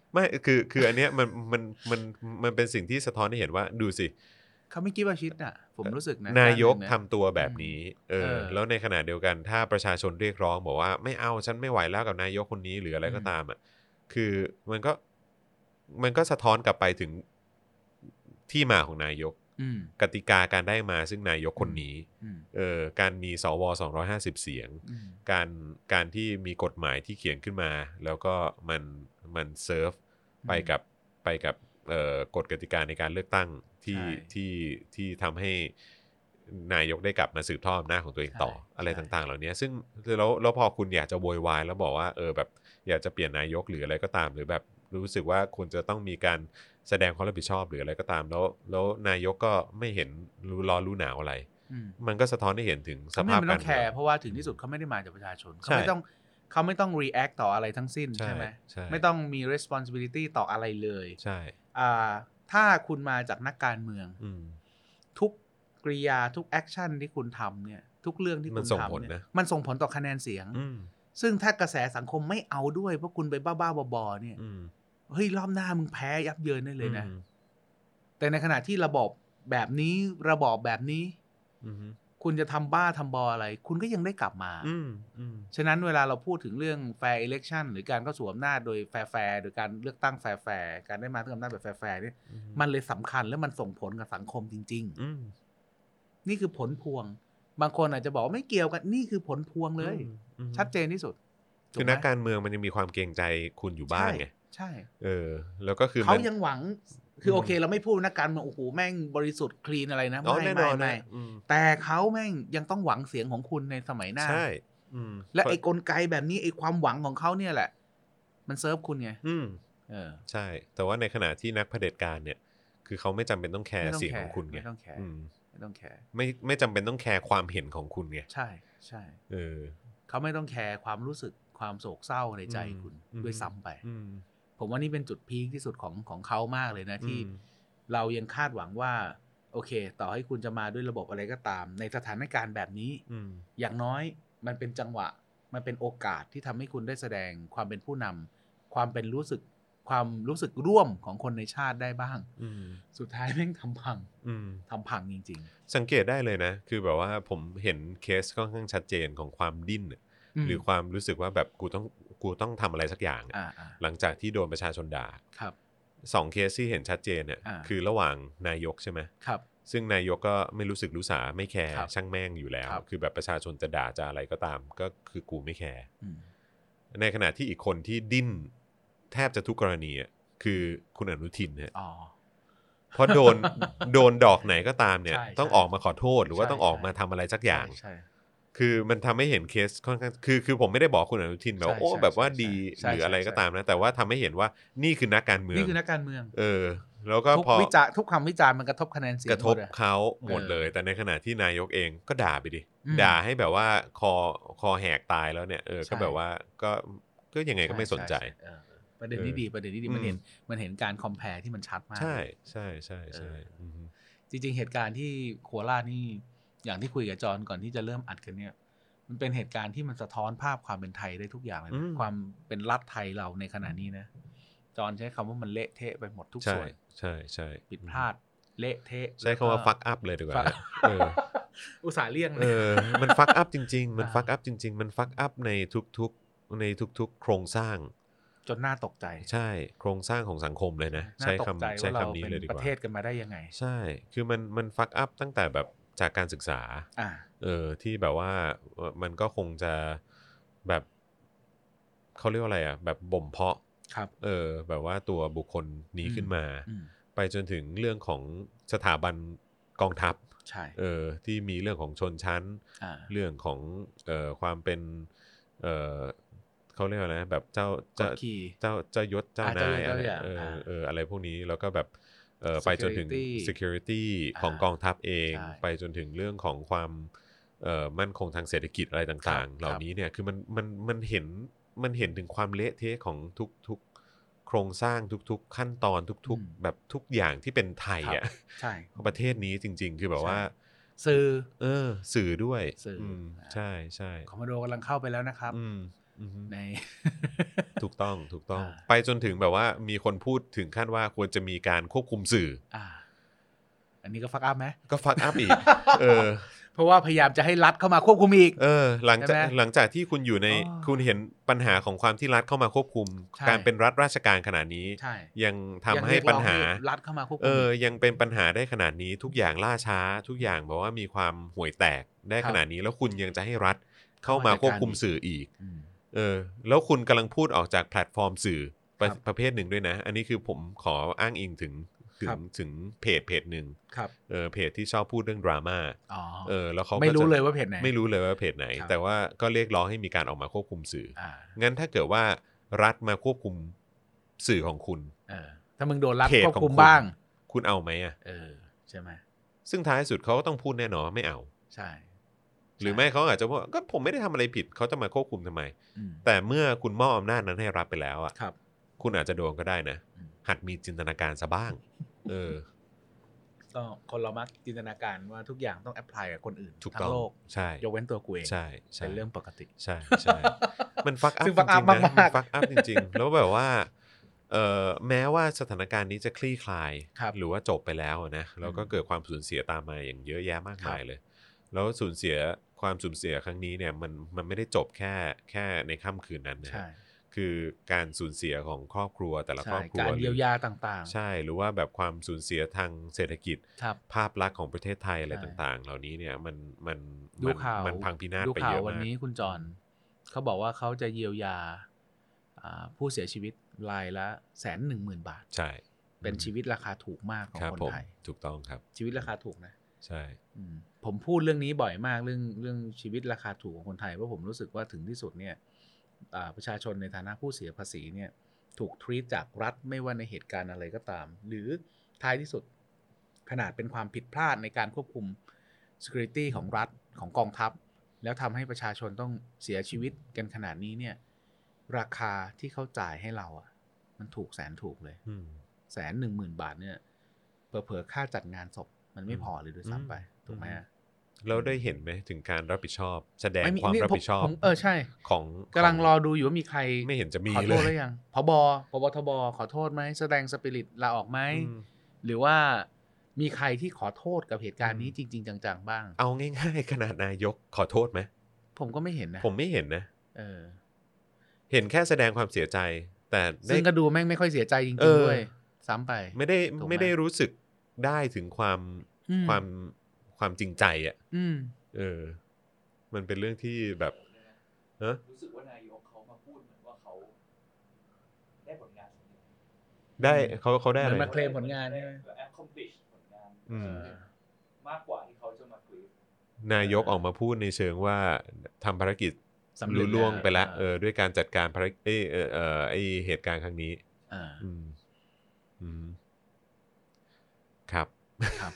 ไม่คือคืออันเนี้ยมันมันมันมันเป็นสิ่งที่สะท้อนให้เห็นว่าดูสิเขาไม่คิดว่าชิดอ่ะผมรู้สึกนะนายกทำตัวแบบนี้เออแล้วในขณะเดียวกันถ้าประชาชนเรียกร้องบอกว่าไม่เอาฉันไม่ไหวแล้วกับนายกคนนี้หรืออะไรก็ตามอ่ะคือมันก็มันก็สะท้อนกลับไปถึงที่มาของนายกกติกาการได้มาซึ่งนายกคนนี้เออการมีสวสองร้อยห้าสิบเสียงการการที่มีกฎหมายที่เขียนขึ้นมาแล้วก็มันมันเซิร์ฟไปกับไปกับเอ่อกฎกติกาในการเลือกตั้งที่ที่ที่ทำให้นายกได้กลับมาสืบทอดอำนาจของตัวเองต่ออะไรต่างๆเหล่านี้ซึ่งแล้วแล้วพอคุณอยากจะโวยวายแล้วบอกว่าเออแบบอยากจะเปลี่ยนนายกหรืออะไรก็ตามหรือแบบรู้สึกว่าคุณจะต้องมีการแสดงความรับผิดชอบหรืออะไรก็ตามแล้วแล้วนายกก็ไม่เห็นรู้ร้อนรู้หนาวอะไรมันก็สะท้อนให้เห็นถึงสภาพการเมืองเขาไม่ต้องแคร์เพราะว่าถึงที่สุดเขาไม่ได้มาจากประชาชนเขาไม่ต้องเขาไม่ต้อง react ต่ออะไรทั้งสิ้นใช่ไหมไม่ต้องมี responsibility ต่ออะไรเลยใช่อ่าถ้าคุณมาจากนักการเมืองทุกกริยาทุกแอคชั่นที่คุณทำเนี่ยทุกเรื่องที่คุณทำเนี่ยมันส่งผลต่อคะแนนเสียงซึ่งถ้ากระแสสังคมไม่เอาด้วยเพราะคุณไปบ้าๆบอๆเนี่ยเฮ้ยรอบหน้ามึงแพ้ยับเยินได้เลยนะแต่ในขณะที่ระบบแบบนี้ระบอบแบบนี้คุณจะทำบ้าทำบออะไรคุณก็ยังได้กลับมาฉะนั้นเวลาเราพูดถึงเรื่อง fair election หรือการเข้าสู่อำนาจโดย fair fair โดยการเลือกตั้ง fair fair การได้มาถึงอำนาจแบบ fair fair นี่มันเลยสำคัญและมันส่งผลกับสังคมจริงๆนี่คือผลพวงบางคนอาจจะบอกว่าไม่เกี่ยวกันนี่คือผลพวงเลยชัดเจนที่สุดคือนักการเมืองมันยังมีความเกรงใจคุณอยู่บ้างไงใช่เออแล้วก็คือเขายังหวังคือโอเคเราไม่พูดนักการเมืองโอ้โหแม่งบริสุทธิ์คลีนอะไรนะไม่ไม่ไม่แต่เขาแม่งยังต้องหวังเสียงของคุณในสมัยหน้าใช่และไอ้กลไกแบบนี้ไอ้ความหวังของเขาเนี่ยแหละมันเซิร์ฟคุณไงอืมเออใช่แต่ว่าในขณะที่นักเผด็จการเนี่ยคือเขาไม่จำเป็นต้องแคร์เสียงของคุณไงไม่ต้องแคร์ไม่ต้องแคร์ไม่ไม่จำเป็นต้องแคร์ความเห็นของคุณไงใช่ใช่เออเขาไม่ต้องแคร์ความรู้สึกความโศกเศร้าในใจคุณด้วยซ้ำไปผมว่านี่เป็นจุดพีคที่สุดของของเขามากเลยนะที่เรายังคาดหวังว่าโอเคต่อให้คุณจะมาด้วยระบบอะไรก็ตามในสถานการณ์แบบนี้อย่างน้อยมันเป็นจังหวะมันเป็นโอกาสที่ทำให้คุณได้แสดงความเป็นผู้นำความเป็นรู้สึกความรู้สึกร่วมของคนในชาติได้บ้างสุดท้ายแม่งทำพังทำพังจริงๆสังเกตได้เลยนะคือแบบว่าผมเห็นเคสค่อนข้างชัดเจนของความดิ้นหรือความรู้สึกว่าแบบกูต้องกูต้องทำอะไรสักอย่างหลังจากที่โดนประชาชนด่าสองเคสที่เห็นชัดเจนเนี่ยคือระหว่างนายกใช่ไหมครับซึ่งนายกก็ไม่รู้สึกรู้สาไม่แคร์ช่างแม่งอยู่แล้วคือแบบประชาชนจะด่าจะอะไรก็ตามก็คือกูไม่แคร์ในขณะที่อีกคนที่ดิ้นแทบจะทุกกรณีอ่ะคือคุณอนุทินเนี่ยเพราะโดนโดนดอกไหนก็ตามเนี่ยต้องออกมาขอโทษหรือว่าต้องออกมาทำอะไรสักอย่างคือมันทำให้เห็นเคสค่อนข้างคือคือผมไม่ได้บอกคุณอนุทินแบบโอ้แบบว่าดีหรืออะไรก็ตามนะแต่ว่าทำให้เห็นว่านี่คือนักการเมืองนี่คือนักการเมืองเออแล้วก็พอวิจารทุกคำวิจารณ์มันกระทบคะแนนเสียงกระทบเขาหมดเลยแต่ในขณะที่นายกเองก็ด่าไปดิด่าให้แบบว่าคอคอแหกตายแล้วเนี่ยเออก็แบบว่าก็ก็ยังไงก็ไม่สนใจประเด็นนี้ดีประเด็นนี้ดีมันเห็นมันเห็นการคอมแพร์ที่มันชัดมากใช่ใช่ใช่ใช่จริงๆเหตุการณ์ที่โคราชนี่อย่างที่คุยกับจอนก่อนที่จะเริ่มอัดกันเนี่ยมันเป็นเหตุการณ์ที่มันสะท้อนภาพความเป็นไทยได้ทุกอย่างเลยนะความเป็นรัฐไทยเราในขณะนี้นะจอนใช้คำว่ามันเละเทะไปหมดทุกส่วนใช่ใช่ผิดพลาดเละเทะใช้คำว่าฟักอัพเลยดีกว่าอุตส่าห์เลี่ยงเลยมันฟักอัพจริงๆมันฟักอัพจริงๆมันฟักอัพในทุกๆในทุกๆโครงสร้างจนน่าตกใจใช่โครงสร้างของสังคมเลยนะใช้คำใช้คำนี้เลยดีกว่าประเทศกันมาได้ยังไงใช่คือมันมันฟักอัพตั้งแต่แบบจากการศึกษาเออที่แบบว่ามันก็คงจะแบบเขาเรียกว่าอะไรอ่ะแบบบ่มเพาะเออแบบว่าตัวบุคคลนี้ขึ้นมาไปจนถึงเรื่องของสถาบันกองทัพเออที่มีเรื่องของชนชั้นเรื่องของเอ่อความเป็นเอ่อเขาเรียกว่าอะไรแบบเจ้าเจ้าเจ้าเจ้ายศเจ้านายอะไรเออเอออะไรพวกนี้แล้วก็แบบเอ่อไปจนถึง security ของกองทัพเองไปจนถึงเรื่องของความเอ่อมั่นคงทางเศรษฐกิจอะไรต่างๆเหล่านี้เนี่ยคือมันมันมันเห็นมันเห็นถึงความเละเทะของทุกๆโครงสร้างทุกๆขั้นตอนทุกๆแบบทุกอย่างที่เป็นไทยอ่ะใช่ประเทศนี้จริงๆคือแบบว่าสื่อเออสื่อด้วยใช่ใช่คอมมานโดกำลังเข้าไปแล้วนะครับในถูกต้องถูกต้องไปจนถึงแบบว่ามีคนพูดถึงขั้นว่าควรจะมีการควบคุมสื่ออ่าอันนี้ก็ฟักอัพไหมก็ฟักอัพอีกเออเพราะว่าพยายามจะให้รัฐเข้ามาควบคุมอีกเออหลังจากหลังจากที่คุณอยู่ในคุณเห็นปัญหาของความที่รัฐเข้ามาควบคุมการเป็นรัฐราชการขนาดนี้ยังทำให้ปัญหารัฐเข้ามาควบคุมเออยังเป็นปัญหาได้ขนาดนี้ทุกอย่างล่าช้าทุกอย่างแบบว่ามีความห่วยแตกได้ขนาดนี้แล้วคุณยังจะให้รัฐเข้ามาควบคุมสื่ออีกเออแล้วคุณกำลังพูดออกจากแพลตฟอร์มสื่อประประเภทหนึ่งด้วยนะอันนี้คือผมขออ้างอิงถึงถึงถึงเพจเพจหนึ่งเออเพจที่ชอบพูดเรื่องดราม่าเออแล้วเขาไม่รู้เลยว่าเพจไหนไม่รู้เลยว่าเพจไหนแต่ว่าก็เรียกร้องให้มีการออกมาควบคุมสื่องั้นถ้าเกิดว่ารัฐมาควบคุมสื่อของคุณเออถ้ามึงโดนรัฐควบคุมบ้างคุณเอาไหมอ่ะเออใช่ไหมซึ่งท้ายสุดเขาก็ต้องพูดแน่นอนไม่เอาใช่หรือไม่เขาอาจจะว่าก็ผมไม่ได้ทำอะไรผิดเขาจะมาควบคุมทำไมแต่เมื่อคุณมอบอำนาจนั้นให้รัฐไปแล้วอ่ะคุณอาจจะโดนก็ได้นะหัดมีจินตนาการซะบ้างเออก็คนเรามักจินตนาการว่าทุกอย่างต้องแอพพลายกับคนอื่นทั้งโลกใช่ยกเว้นตัวกูเองใช่เป็นเรื่องปกติใช่ใช่มันฟักอัพจริงๆนะมันฟักอัพจริงๆแล้วแบบว่าเอ่อแม้ว่าสถานการณ์นี้จะคลี่คลายหรือว่าจบไปแล้วนะแล้วก็เกิดความสูญเสียตามมาอย่างเยอะแยะมากมายเลยแล้วสูญเสียความสูญเสียครั้งนี้เนี่ยมันมันไม่ได้จบแค่แค่ในค่ำคืนนั้นนะคือการสูญเสียของครอบครัวแต่ละครอบครัวการเยียวยาต่างๆใช่หรือว่าแบบความสูญเสียทางเศรษฐกิจภาพลักษณ์ของประเทศไทยอะไรต่างๆเหล่านี้เนี่ยมันมันดูข่าวมันพังพินาศไปเยอะมากวันนี้คุณจรเขาบอกว่าเขาจะเยียวยาผู้เสียชีวิตรายละแสนหนึ่งหมื่นบาทใช่เป็นชีวิตราคาถูกมากของคนไทยถูกต้องครับชีวิตราคาถูกนะใช่ผมพูดเรื่องนี้บ่อยมากเรื่องเรื่องชีวิตราคาถูกของคนไทยเพราะผมรู้สึกว่าถึงที่สุดเนี่ยประชาชนในฐานะผู้เสียภาษีเนี่ยถูกทรีตจากรัฐไม่ว่าในเหตุการณ์อะไรก็ตามหรือท้ายที่สุดขนาดเป็นความผิดพลาดในการควบคุม security ของรัฐของกองทัพแล้วทำให้ประชาชนต้องเสียชีวิตกันขนาดนี้เนี่ยราคาที่เขาจ่ายให้เราอ่ะมันถูกแสนถูกเลยแสนหนึ่งหมื่นบาทเนี่ยเผลอๆค่าจัดงานศพมันไม่พอเลยด้วยซ้ำไปถูกไหมเราได้เห็นไหมถึงการรับผิดชอบแสดงความรับผิดชอบเออใช่ของกำลังรอดูอยู่ว่ามีใครไม่เห็นจะมีเลยขอโทษหรือยังผบผบทบขอโทษไหมแสดงสปิริตลาออกไหมหรือว่ามีใครที่ขอโทษกับเหตุการณ์นี้จริงๆจังๆบ้างเอาง่ายๆขนาดนายกขอโทษไหมผมก็ไม่เห็นนะผมไม่เห็นนะเออเห็นแค่แสดงความเสียใจแต่ซึ่งก็ดูแม่งไม่ค่อยเสียใจจริงๆด้วยซ้ำไปไม่ได้ไม่ได้รู้สึกได้ถึงความความความจริงใจอ่ะเออมันเป็นเรื่องที่แบบเนอะรู้สึกว่านายกเขามาพูดเหมือนว่าเขาได้ผลงานได้เขาเขาได้อะไรมาเคลมผลงานใช่ไหม accomplish ผลงานมากกว่าที่เขาจะมาคุยนายกออกมาพูดในเชิงว่าทำภารกิจลุล่วงไปแล้วเออด้วยการจัดการภารกิจเออเออเออไอเหตุการณ์ครั้งนี้อ่าอืมอืมครับครับ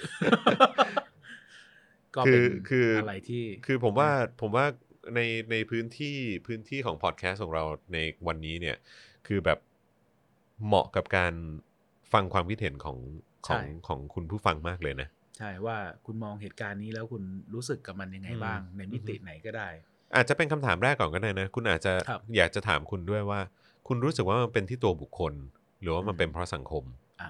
ก็เป็นอะไรที่คือผมว่าผมว่าในในพื้นที่พื้นที่ของพอดแคสต์ของเราในวันนี้เนี่ยคือแบบเหมาะกับการฟังความคิดเห็นของของของคุณผู้ฟังมากเลยนะใช่ว่าคุณมองเหตุการณ์นี้แล้วคุณรู้สึกกับมันยังไงบ้างในมิติไหนก็ได้อาจจะเป็นคำถามแรกก่อนก็ได้นะคุณอาจจะอยากจะถามคุณด้วยว่าคุณรู้สึกว่ามันเป็นที่ตัวบุคคลหรือว่ามันเป็นเพราะสังคม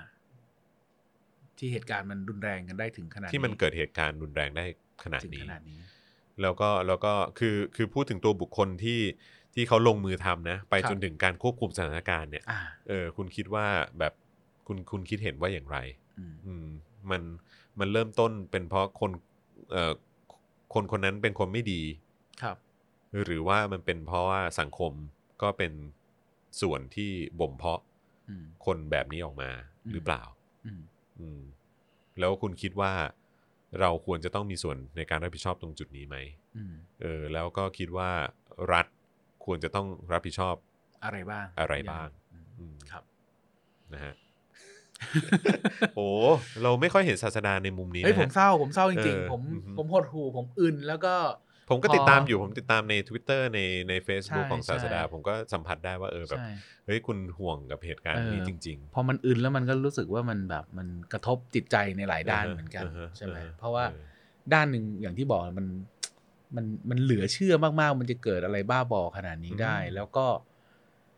ที่เหตุการณ์มันรุนแรงกันได้ถึงขนาดที่มันเกิดเหตุการณ์รุนแรงได้ขนาดนี้นี้แล้วก็แล้วก็คือคือพูดถึงตัวบุคคลที่ที่เขาลงมือทำนะไปจนถึงการควบคุมสถานการณ์เนี่ยเออคุณคิดว่าแบบคุณคุณคิดเห็นว่าอย่างไรอืมมันมันเริ่มต้นเป็นเพราะคนเอ่อคนคนนั้นเป็นคนไม่ดีครับหรือว่ามันเป็นเพราะว่าสังคมก็เป็นส่วนที่บ่มเพาะคนแบบนี้ออกมาหรือเปล่าอืมแล้วคุณคิดว่าเราควรจะต้องมีส่วนในการรับผิดชอบตรงจุดนี้ไหมเออแล้วก็คิดว่ารัฐควรจะต้องรับผิดชอบอะไรบ้างอะไรบ้างครับนะฮะ โอ้เราไม่ค่อยเห็นศาสดาในมุมนี้นะเฮ้ยผมเศร้าผมเศร้าจริงๆผมผมหดหู่ผมอึนแล้วก็ผมก็ติดตามอยู่ผมติดตามใน Twitter ในใน Facebook ของศาสดาผมก็สัมผัสได้ว่าเออแบบเฮ้ยคุณห่วงกับเหตุการณ์นี้จริงๆพอมันอึนแล้วมันก็รู้สึกว่ามันแบบมันกระทบจิตใจในหลายด้านเหมือนกันใช่ไหมเพราะว่าด้านหนึ่งอย่างที่บอกมันมันมันเหลือเชื่อมากๆมันจะเกิดอะไรบ้าบอขนาดนี้ได้แล้วก็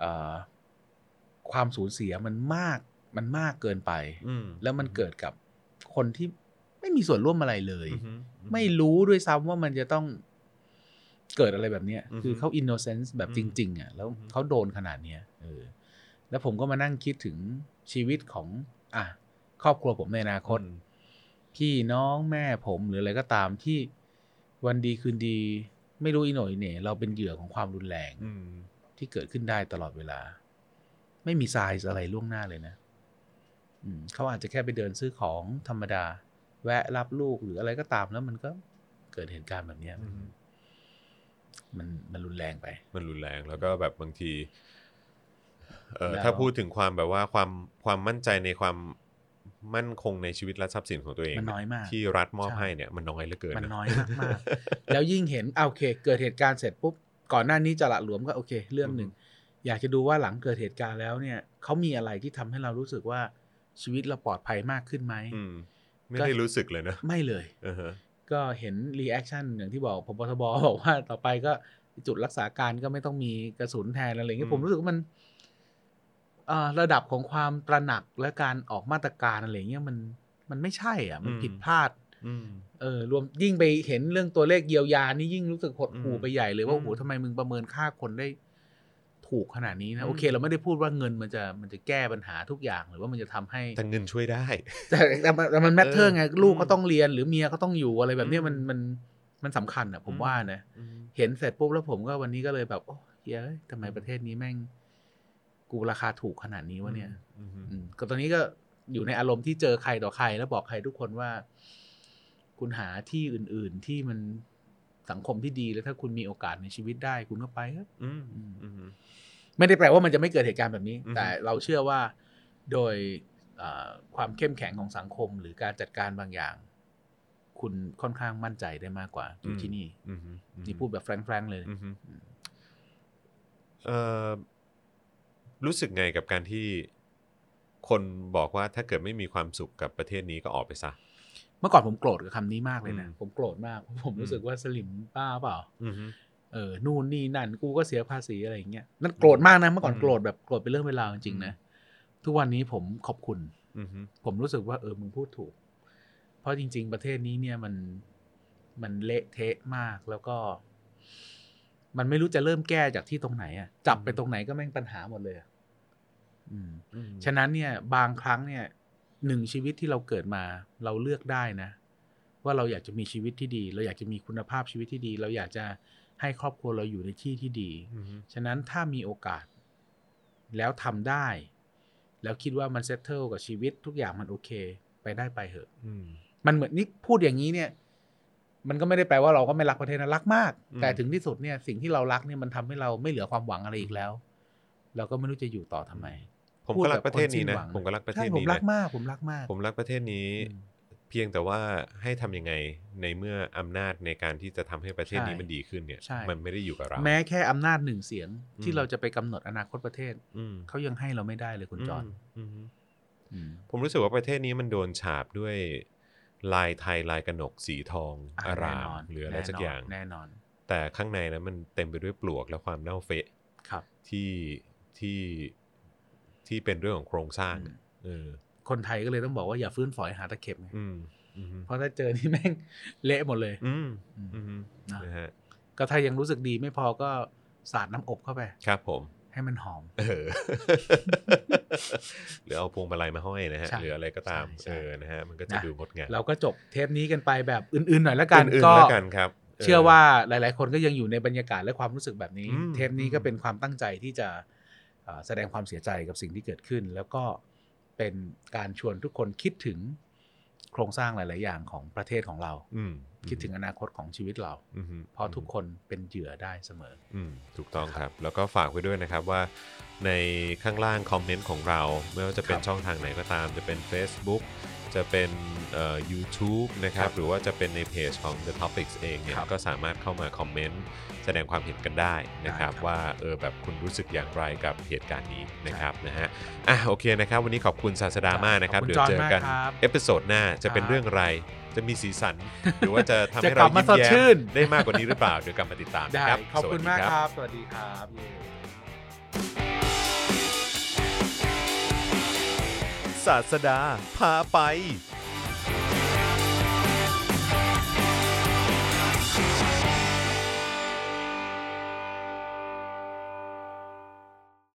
ความสูญเสียมันมากมันมากเกินไปแล้วมันเกิดกับคนที่ไม่มีส่วนร่วมอะไรเลยไม่รู้ด้วยซ้ำว่ามันจะต้องเกิดอะไรแบบนี้คือเขาอินโนเซนส์แบบจริงๆอ่ะแล้วเขาโดนขนาดเนี้ยเออแล้วผมก็มานั่งคิดถึงชีวิตของอ่ะครอบครัวผมในอนาคตพี่น้องแม่ผมหรืออะไรก็ตามที่วันดีคืนดีไม่รู้อีโหน่อีเหน่เราเป็นเหยื่อของความรุนแรงที่เกิดขึ้นได้ตลอดเวลาไม่มีไซส์อะไรล่วงหน้าเลยนะเขาอาจจะแค่ไปเดินซื้อของธรรมดาแวะรับลูกหรืออะไรก็ตามแล้วมันก็เกิดเหตุการณ์แบบนี้มันมันรุนแรงไปมันรุนแรงแล้วก็แบบบางทีเอ่อถ้าพูดถึงความแบบว่าความความมั่นใจในความมั่นคงในชีวิตและทรัพย์สินของตัวเองมันน้อยมากที่รัฐมอบให้เนี่ยมันน้อยเหลือเกินมันน้อยมากมากแล้วยิ่งเห็นโอเคเกิดเหตุการณ์เสร็จปุ๊บก่อนหน้านี้จะละหลวมก็โอเคเรื่องหนึ่งอยากจะดูว่าหลังเกิดเหตุการณ์แล้วเนี่ยเขามีอะไรที่ทำให้เรารู้สึกว่าชีวิตเราปลอดภัยมากขึ้นไหมไม่ได้รู้สึกเลยนะไม่เลย uh-huh. ก็เห็นรีแอคชั่นอย่างที่บอกพบทบบอกว่าต่อไปก็จุดรักษาการก็ไม่ต้องมีกระสุนแทนอะไรอย่างเงี้ยผมรู้สึกว่ามันระดับของความตระหนักและการออกมาตรการอะไรอย่างเงี้ยมันมันไม่ใช่อ่ะมันผิดพลาดเออรวมยิ่งไปเห็นเรื่องตัวเลขเยียวยานี่ยิ่งรู้สึกหดหู่ไปใหญ่เลยว่าโอ้โหทำไมมึงประเมินค่าคนได้ถูกขนาดนี้นะโอเคเราไม่ได้พูดว่าเงินมันจะมันจะแก้ปัญหาทุกอย่างหรือว่ามันจะทำให้แต่เงินช่วยได้แต่แต่มันแมทเทอร์ไงลูกก็ต้องเรียนหรือเมียก็ต้องอยู่อะไรแบบนี้มันมันมันสำคัญอ่ะผมว่านะเห็นเสร็จปุ๊บแล้วผมก็วันนี้ก็เลยแบบโอ้เฮ้ยทำไมประเทศนี้แม่งกูราคาถูกขนาดนี้วะเนี่ยก็ตอนนี้ก็อยู่ในอารมณ์ที่เจอใครต่อใครแล้วบอกใครทุกคนว่าคุณหาที่อื่นๆที่มันสังคมที่ดีแล้วถ้าคุณมีโอกาสในชีวิตได้คุณก็ไปครับไม่ได้แปลว่ามันจะไม่เกิดเหตุการณ์แบบนี้แต่เราเชื่อว่าโดยความเข้มแข็งของสังคมหรือการจัดการบางอย่างคุณค่อนข้างมั่นใจได้มากกว่าอยู่ที่นี่นี่พูดแบบแฟรงๆเลยรู้สึกไงกับการที่คนบอกว่าถ้าเกิดไม่มีความสุขกับประเทศนี้ก็ออกไปซะเมื่อก่อนผมโกรธกับคำนี้มากเลยนะผมโกรธมากเพราะผมรู้สึกว่าสลิมป้าเปล่าเออนู่นนี่นั่นกูก็เสียภาษีอะไรอย่างเงี้ยนั่นโกรธมากนะเมื่อก่อนโกรธแบบโกรธเป็นเรื่องเวลาจริงๆนะทุกวันนี้ผมขอบคุณผมรู้สึกว่าเออมึงพูดถูกเพราะจริงๆประเทศนี้เนี่ยมันมันเละเทะมากแล้วก็มันไม่รู้จะเริ่มแก้จากที่ตรงไหนอ่ะจับไปตรงไหนก็แม่งปัญหาหมดเลยอืมฉะนั้นเนี่ยบางครั้งเนี่ยหนึ่งชีวิตที่เราเกิดมาเราเลือกได้นะว่าเราอยากจะมีชีวิตที่ดีเราอยากจะมีคุณภาพชีวิตที่ดีเราอยากจะให้ครอบครัวเราอยู่ในที่ที่ดีฉะนั้นถ้ามีโอกาสแล้วทำได้แล้วคิดว่ามันเซตเทิลกับชีวิตทุกอย่างมันโอเคไปได้ไปเถอะมันเหมือนนี่พูดอย่างนี้เนี่ยมันก็ไม่ได้แปลว่าเราก็ไม่รักประเทศนะรักมากแต่ถึงที่สุดเนี่ยสิ่งที่เรารักเนี่ยมันทำให้เราไม่เหลือความหวังอะไรอีกแล้วเราก็ไม่รู้จะอยู่ต่อทำไมผมก็รักประเทศนี้นะผมก็รักประเทศนี้ผมรักมากผมรักมากผมรักประเทศนี้เพียงแต่ว่าให้ทำยังไงในเมื่ออำนาจในการที่จะทำให้ประเทศนี้มันดีขึ้นเนี่ยมันไม่ได้อยู่กับเราแม้แค่อำนาจหนึ่งเสียงที่เราจะไปกำหนดอนาคตประเทศเขายังให้เราไม่ได้เลยคุณจอนผมรู้สึกว่าประเทศนี้มันโดนฉาบด้วยลายไทยลายกนกสีทองอารามหรืออะไรสักอย่างแน่นอนแต่ข้างในนั้นมันเต็มไปด้วยปลวกและความเน่าเฟะที่ที่ที่เป็นเรื่องของโครงสร้างเออคนไทยก็เลยต้องบอกว่าอย่าฟื้นฝอยหาตะเข็บไงเพราะถ้าเจอนี่แม่งเละหมดเลยนะฮะก็ถ้ายังรู้สึกดีไม่พอก็สาดน้ำอบเข้าไปครับผมให้มันหอมเออหรือเอาพวงมาลัยมาห้อยนะฮะหรืออะไรก็ตามเออนะฮะมันก็จะดูงดงามเราก็จบเทปนี้กันไปแบบอื่นๆหน่อยแล้วกันก็เชื่อว่าหลายๆคนก็ยังอยู่ในบรรยากาศและความรู้สึกแบบนี้เทปนี้ก็เป็นความตั้งใจที่จะแสดงความเสียใจกับสิ่งที่เกิดขึ้นแล้วก็เป็นการชวนทุกคนคิดถึงโครงสร้างหลายๆอย่างของประเทศของเราคิดถึงอนาคตของชีวิตเราเพราะทุกคนเป็นเหยื่อได้เสมอถูกต้องครับแล้วก็ฝากไว้ด้วยนะครับว่าในข้างล่างคอมเมนต์ของเราไม่ว่าจะเป็นช่องทางไหนก็ตามจะเป็น Facebook จะเป็นเอ่อ YouTube นะครับหรือว่าจะเป็นในเพจของ The Topics เองเนี่ยก็สามารถเข้ามาคอมเมนต์แสดงความเห็นกันได้นะครับว่าเออแบบคุณรู้สึกอย่างไรกับเหตุการณ์นี้นะครับนะฮะอ่ะโอเคนะครับวันนี้ขอบคุณศาสดามากนะครับเดี๋ยวเจอกันเอพิโซดหน้าจะเป็นเรื่องอะไรจะมีสีสันหรือว่าจะทำให้เรายิ้มแย้มได้มากกว่านี้หรือเปล่าเดี๋ยวกลับมาติดตามนะครับขอบคุณมากครับสวัสดีครับศาสดาพาไป